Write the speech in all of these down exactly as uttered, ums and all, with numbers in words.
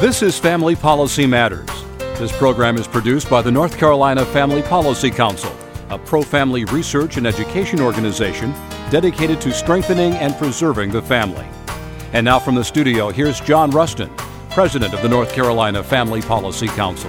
This is Family Policy Matters. This program is produced by the North Carolina Family Policy Council, a pro-family research and education organization dedicated to strengthening and preserving the family. And now from the studio, here's John Rustin, President of the North Carolina Family Policy Council.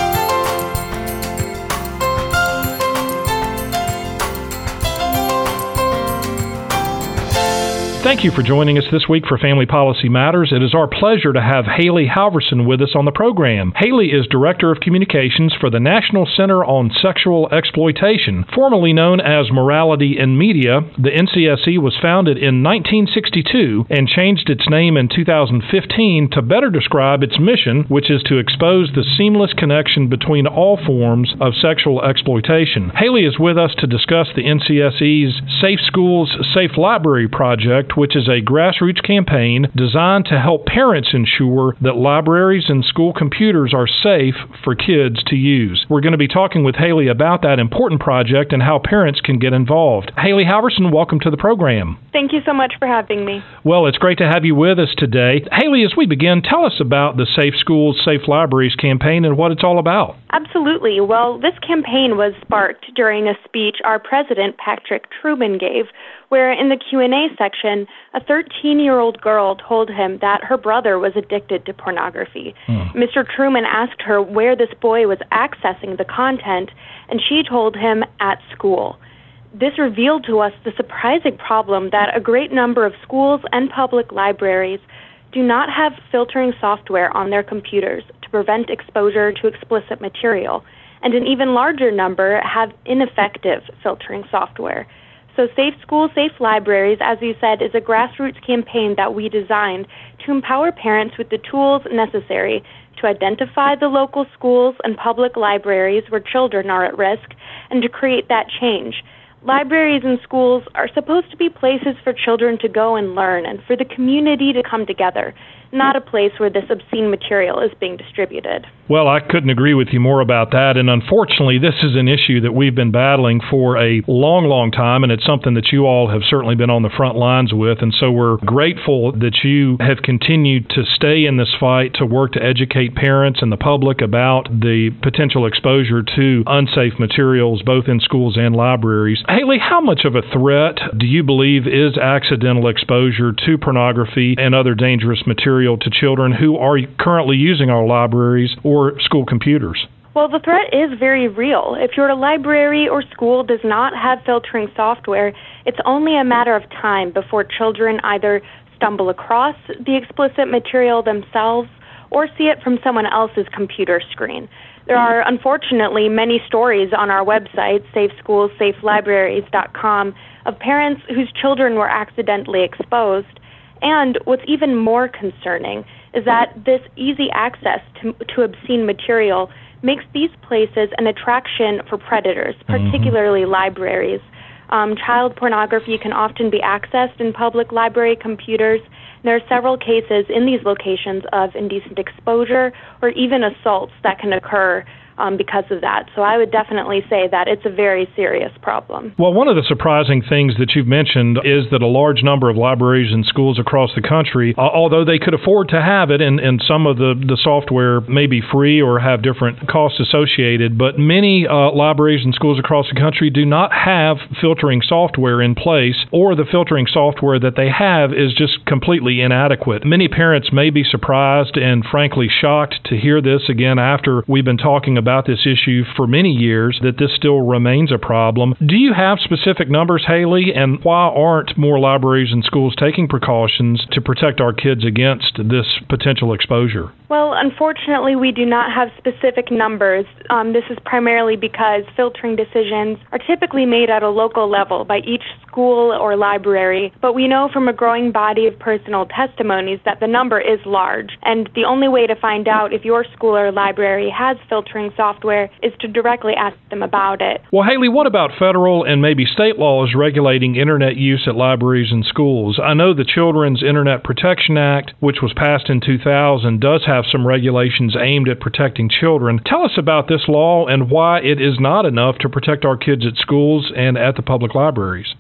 Thank you for joining us this week for Family Policy Matters. It is our pleasure to have Haley Halverson with us on the program. Haley is Director of Communications for the National Center on Sexual Exploitation, formerly known as Morality in Media. The N C S E was founded in nineteen sixty-two and changed its name in two thousand fifteen to better describe its mission, which is to expose the seamless connection between all forms of sexual exploitation. Haley is with us to discuss the N C S E's Safe Schools, Safe Library project, which is a grassroots campaign designed to help parents ensure that libraries and school computers are safe for kids to use. We're going to be talking with Haley about that important project and how parents can get involved. Haley Halverson, welcome to the program. Thank you so much for having me. Well, it's great to have you with us today. Haley, as we begin, tell us about the Safe Schools, Safe Libraries campaign and what it's all about. Absolutely. Well, this campaign was sparked during a speech our president, Patrick Truman, gave, where in the Q and A section, a thirteen-year-old girl told him that her brother was addicted to pornography. Hmm. Mister Truman asked her where this boy was accessing the content, and she told him at school. This revealed to us the surprising problem that a great number of schools and public libraries do not have filtering software on their computers to prevent exposure to explicit material, and an even larger number have ineffective filtering software. So Safe Schools, Safe Libraries, as you said, is a grassroots campaign that we designed to empower parents with the tools necessary to identify the local schools and public libraries where children are at risk and to create that change. Libraries and schools are supposed to be places for children to go and learn and for the community to come together, not a place where this obscene material is being distributed. Well, I couldn't agree with you more about that, and unfortunately, this is an issue that we've been battling for a long, long time, and it's something that you all have certainly been on the front lines with, and so we're grateful that you have continued to stay in this fight to work to educate parents and the public about the potential exposure to unsafe materials, both in schools and libraries. Haley, how much of a threat do you believe is accidental exposure to pornography and other dangerous material to children who are currently using our libraries or school computers? Well, the threat is very real. If your library or school does not have filtering software, it's only a matter of time before children either stumble across the explicit material themselves or see it from someone else's computer screen. There are, unfortunately, many stories on our website, safe schools safe libraries dot com, of parents whose children were accidentally exposed. And what's even more concerning is that this easy access to, to obscene material makes these places an attraction for predators, particularly mm-hmm. libraries. Um, child pornography can often be accessed in public library computers. There are several cases in these locations of indecent exposure or even assaults that can occur Um, because of that. So I would definitely say that it's a very serious problem. Well, one of the surprising things that you've mentioned is that a large number of libraries and schools across the country, uh, although they could afford to have it, and, and some of the, the software may be free or have different costs associated, but many uh, libraries and schools across the country do not have filtering software in place, or the filtering software that they have is just completely inadequate. Many parents may be surprised and frankly shocked to hear this again after we've been talking about about this issue for many years, that this still remains a problem. Do you have specific numbers, Haley, and why aren't more libraries and schools taking precautions to protect our kids against this potential exposure? Well, unfortunately, we do not have specific numbers. Um, this is primarily because filtering decisions are typically made at a local level by each school or library, but we know from a growing body of personal testimonies that the number is large, and the only way to find out if your school or library has filtering software is to directly ask them about it. Well, Haley, what about federal and maybe state laws regulating Internet use at libraries and schools? I know the Children's Internet Protection Act, which was passed in two thousand, does have some regulations aimed at protecting children. Tell us about this law and why it is not enough to protect our kids at schools and at the public libraries.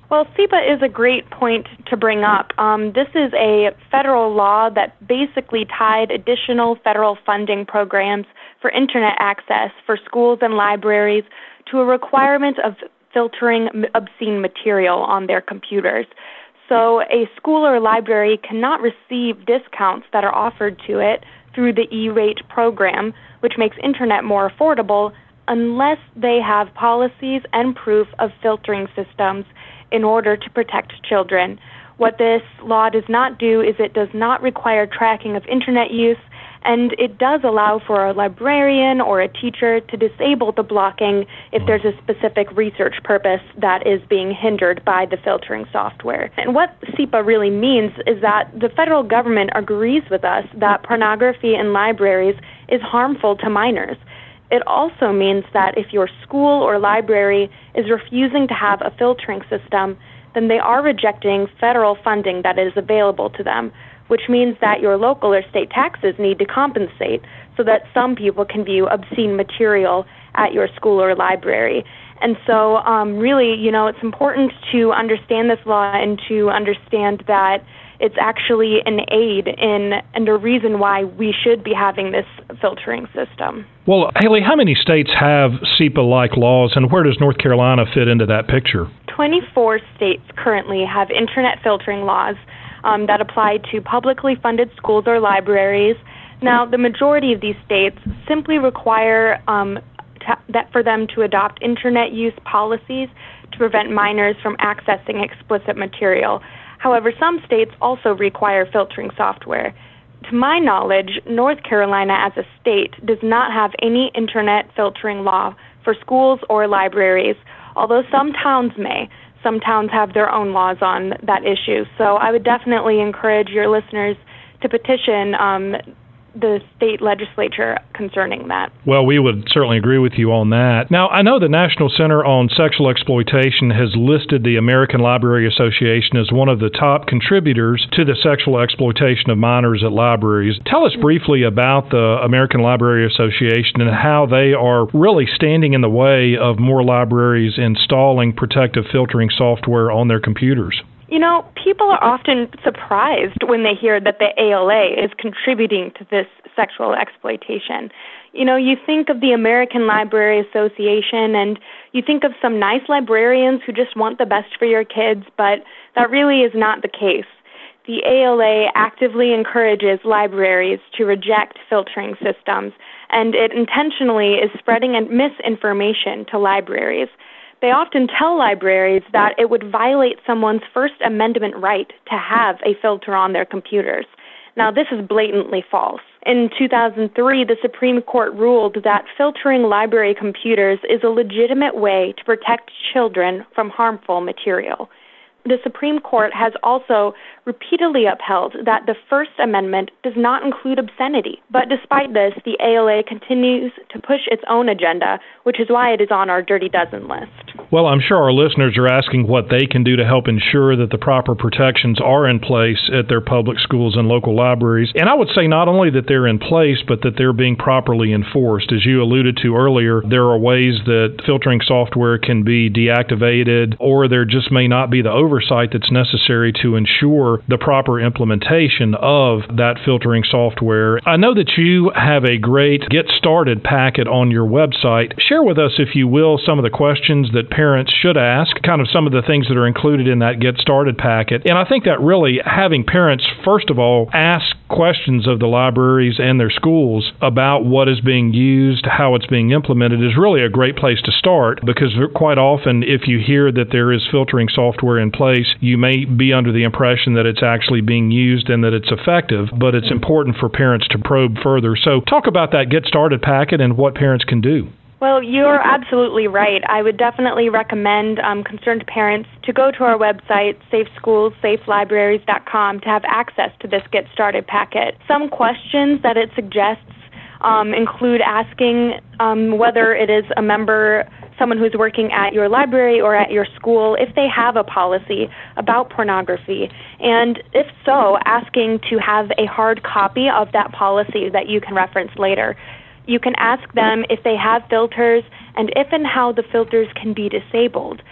Well, SEPA is a great point to bring up. Um, this is a federal law that basically tied additional federal funding programs for Internet access for schools and libraries to a requirement of filtering obscene material on their computers. So a school or library cannot receive discounts that are offered to it through the E-rate program, which makes Internet more affordable, unless they have policies and proof of filtering systems in order to protect children. What this law does not do is it does not require tracking of Internet use, and it does allow for a librarian or a teacher to disable the blocking if there's a specific research purpose that is being hindered by the filtering software. And what SEPA really means is that the federal government agrees with us that pornography in libraries is harmful to minors. It also means that if your school or library is refusing to have a filtering system, then they are rejecting federal funding that is available to them, which means that your local or state taxes need to compensate so that some people can view obscene material at your school or library. And so um, really, you know, it's important to understand this law and to understand that it's actually an aid in and a reason why we should be having this filtering system. Well, Haley, how many states have SEPA-like laws, and where does North Carolina fit into that picture? twenty-four states currently have Internet filtering laws um, that apply to publicly funded schools or libraries. Now, the majority of these states simply require um, to, that for them to adopt Internet use policies to prevent minors from accessing explicit material. However, some states also require filtering software. To my knowledge, North Carolina as a state does not have any Internet filtering law for schools or libraries, although some towns may. Some towns have their own laws on that issue. So I would definitely encourage your listeners to petition um, the state legislature concerning that. Well, we would certainly agree with you on that. Now, I know the National Center on Sexual Exploitation has listed the American Library Association as one of the top contributors to the sexual exploitation of minors at libraries. Tell us briefly about the American Library Association and how they are really standing in the way of more libraries installing protective filtering software on their computers. You know, people are often surprised when they hear that the A L A is contributing to this sexual exploitation. You know, you think of the American Library Association and you think of some nice librarians who just want the best for your kids, but that really is not the case. The A L A actively encourages libraries to reject filtering systems, and it intentionally is spreading misinformation to libraries. They often tell libraries that it would violate someone's First Amendment right to have a filter on their computers. Now, this is blatantly false. In two thousand three, the Supreme Court ruled that filtering library computers is a legitimate way to protect children from harmful material. The Supreme Court has also repeatedly upheld that the First Amendment does not include obscenity. But despite this, the A L A continues to push its own agenda, which is why it is on our Dirty Dozen list. Well, I'm sure our listeners are asking what they can do to help ensure that the proper protections are in place at their public schools and local libraries. And I would say not only that they're in place, but that they're being properly enforced. As you alluded to earlier, there are ways that filtering software can be deactivated, or there just may not be the oversight that's necessary to ensure the proper implementation of that filtering software. I know that you have a great Get Started packet on your website. Share with us, if you will, some of the questions that parents should ask, kind of some of the things that are included in that Get Started packet. And I think that really having parents, first of all, ask questions of the libraries and their schools about what is being used, how it's being implemented, is really a great place to start, because quite often if you hear that there is filtering software in place, you may be under the impression that it's actually being used and that it's effective, but it's important for parents to probe further. So talk about that Get Started packet and what parents can do. Well, you're absolutely right. I would definitely recommend um, concerned parents to go to our website, safe schools safe libraries dot com, to have access to this Get Started packet. Some questions that it suggests um, include asking um, whether it is a member, someone who's working at your library or at your school, if they have a policy about pornography. And if so, asking to have a hard copy of that policy that you can reference later. You can ask them if they have filters and if and how the filters can be disabled.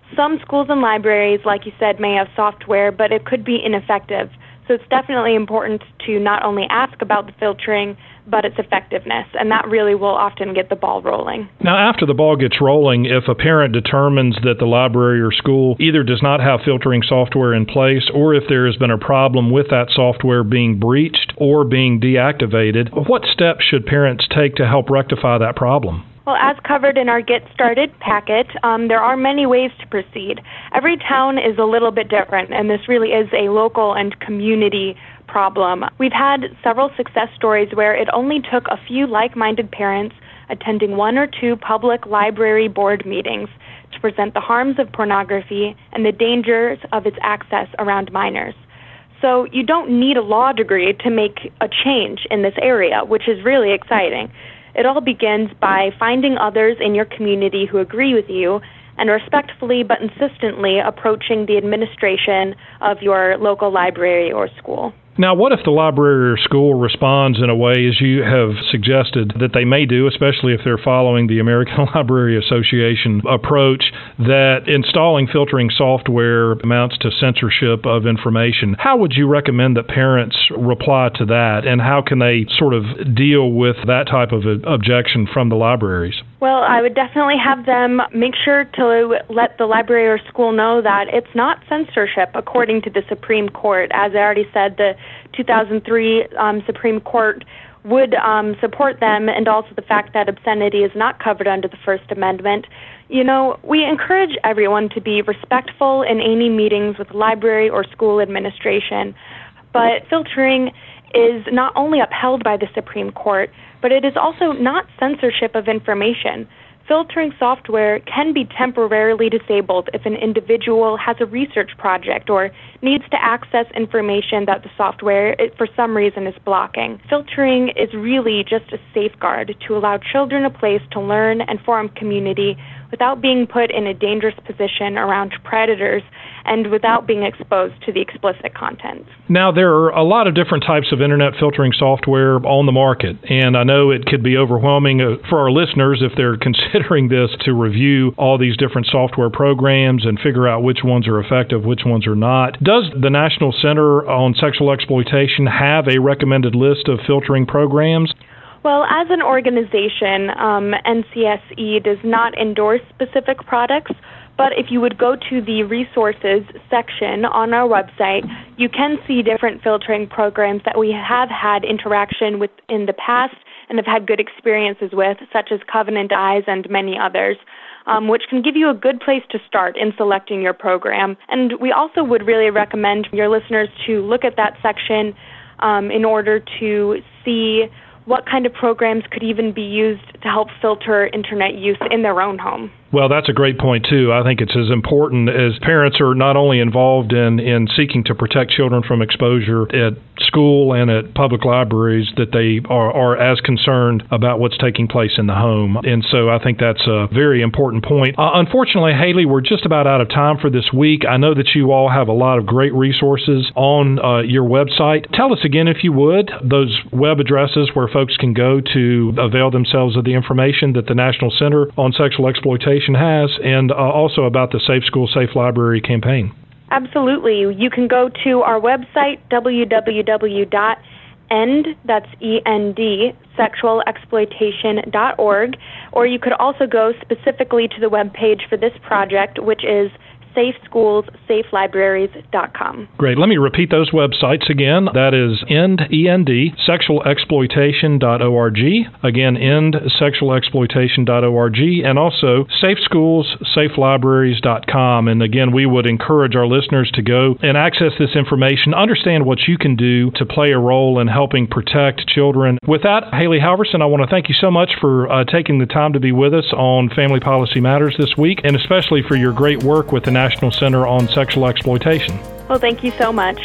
Some schools and libraries, like you said, may have software, but it could be ineffective. So it's definitely important to not only ask about the filtering, but its effectiveness, and that really will often get the ball rolling. Now, after the ball gets rolling, if a parent determines that the library or school either does not have filtering software in place, or if there has been a problem with that software being breached or being deactivated, what steps should parents take to help rectify that problem? Well, as covered in our Get Started packet, um, there are many ways to proceed. Every town is a little bit different, and this really is a local and community problem. We've had several success stories where it only took a few like-minded parents attending one or two public library board meetings to present the harms of pornography and the dangers of its access around minors. So you don't need a law degree to make a change in this area, which is really exciting. It all begins by finding others in your community who agree with you and respectfully but insistently approaching the administration of your local library or school. Now, what if the library or school responds in a way, as you have suggested, that they may do, especially if they're following the American Library Association approach, that installing filtering software amounts to censorship of information? How would you recommend that parents reply to that, and how can they sort of deal with that type of objection from the libraries? Well, I would definitely have them make sure to let the library or school know that it's not censorship, according to the Supreme Court. As I already said, the two thousand three um, Supreme Court would um, support them, and also the fact that obscenity is not covered under the First Amendment. You know, we encourage everyone to be respectful in any meetings with library or school administration, but filtering is not only upheld by the Supreme Court, but it is also not censorship of information. Filtering software can be temporarily disabled if an individual has a research project or needs to access information that the software, it, for some reason, is blocking. Filtering is really just a safeguard to allow children a place to learn and form community without being put in a dangerous position around predators and without being exposed to the explicit content. Now, there are a lot of different types of internet filtering software on the market, and I know it could be overwhelming for our listeners if they're considering this to review all these different software programs and figure out which ones are effective, which ones are not. Does the National Center on Sexual Exploitation have a recommended list of filtering programs? Well, as an organization, um, N C S E does not endorse specific products, but if you would go to the resources section on our website, you can see different filtering programs that we have had interaction with in the past and have had good experiences with, such as Covenant Eyes and many others, um, which can give you a good place to start in selecting your program. And we also would really recommend your listeners to look at that section um, in order to see what kind of programs could even be used to help filter internet use in their own home. Well, that's a great point, too. I think it's as important as parents are not only involved in, in seeking to protect children from exposure at school and at public libraries, that they are, are as concerned about what's taking place in the home. And so I think that's a very important point. Uh, unfortunately, Haley, we're just about out of time for this week. I know that you all have a lot of great resources on uh, your website. Tell us again, if you would, those web addresses where folks can go to avail themselves of the information that the National Center on Sexual Exploitation has, and uh, also about the Safe School, Safe Library campaign. Absolutely. You can go to our website, w w w dot end, that's E N D, sexual exploitation dot org, or you could also go specifically to the webpage for this project, which is safe schools safe libraries dot com. Great. Let me repeat those websites again. That is END, E N D, sexual exploitation dot org. Again, END, sexual exploitation dot org, and also safe schools safe libraries dot com. And again, we would encourage our listeners to go and access this information, understand what you can do to play a role in helping protect children. With that, Haley Halverson, I want to thank you so much for uh, taking the time to be with us on Family Policy Matters this week, and especially for your great work with the National Center on Sexual Exploitation. Well, thank you so much.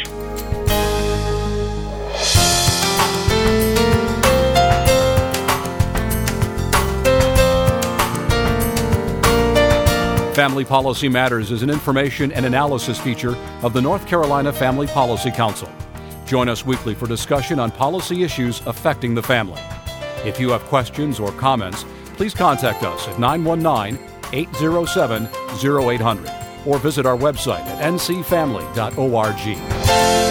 Family Policy Matters is an information and analysis feature of the North Carolina Family Policy Council. Join us weekly for discussion on policy issues affecting the family. If you have questions or comments, please contact us at nine one nine, eight zero seven, zero eight hundred. or visit our website at n c family dot org.